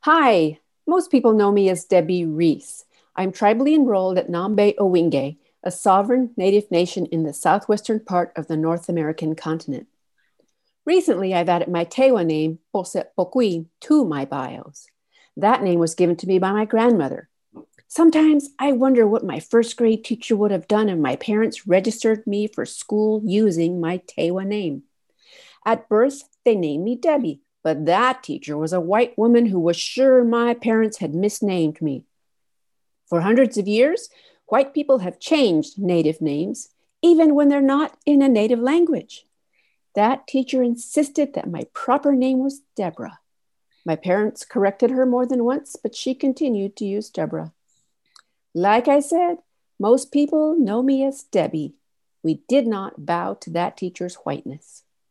Hi, most people know me as Debbie Reese. I'm tribally enrolled at Nambe Owinge, a sovereign native nation in the southwestern part of the North American continent. Recently, I've added my Tewa name, Poset Pokui, to my bios. That name was given to me by my grandmother. Sometimes I wonder what my first grade teacher would have done if my parents registered me for school using my Tewa name. At birth, they named me Debbie, but that teacher was a white woman who was sure my parents had misnamed me. For hundreds of years, white people have changed native names, even when they're not in a native language. That teacher insisted that my proper name was Deborah. My parents corrected her more than once, but she continued to use Deborah. Like I said, most people know me as Debbie. We did not bow to that teacher's whiteness.